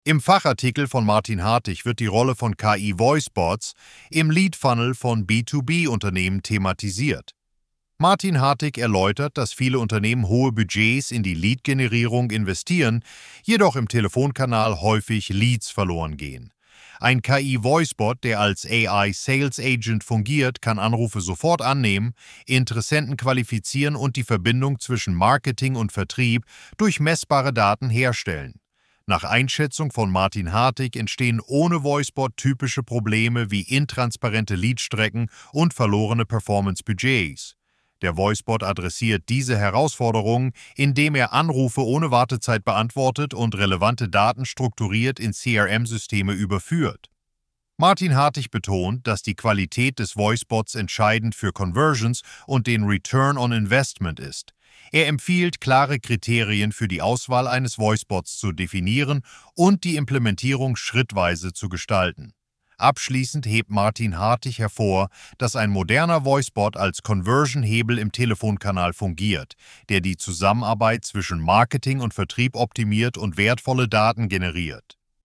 Im Fachartikel von Martin Hartig wird die Rolle von KI-Voicebots im Lead-Funnel von B2B-Unternehmen thematisiert. Martin Hartig erläutert, dass viele Unternehmen hohe Budgets in die Lead-Generierung investieren, jedoch im Telefonkanal häufig Leads verloren gehen. Ein KI-Voicebot, der als AI-Sales Agent fungiert, kann Anrufe sofort annehmen, Interessenten qualifizieren und die Verbindung zwischen Marketing und Vertrieb durch messbare Daten herstellen. Nach Einschätzung von Martin Hartig entstehen ohne Voicebot typische Probleme wie intransparente Leadstrecken und verlorene Performance-Budgets. Der Voicebot adressiert diese Herausforderungen, indem er Anrufe ohne Wartezeit beantwortet und relevante Daten strukturiert in CRM-Systeme überführt. Martin Hartig betont, dass die Qualität des Voicebots entscheidend für Conversions und den Return on Investment ist. Er empfiehlt, klare Kriterien für die Auswahl eines Voicebots zu definieren und die Implementierung schrittweise zu gestalten. Abschließend hebt Martin Hartig hervor, dass ein moderner Voicebot als Conversion-Hebel im Telefonkanal fungiert, der die Zusammenarbeit zwischen Marketing und Vertrieb optimiert und wertvolle Daten generiert.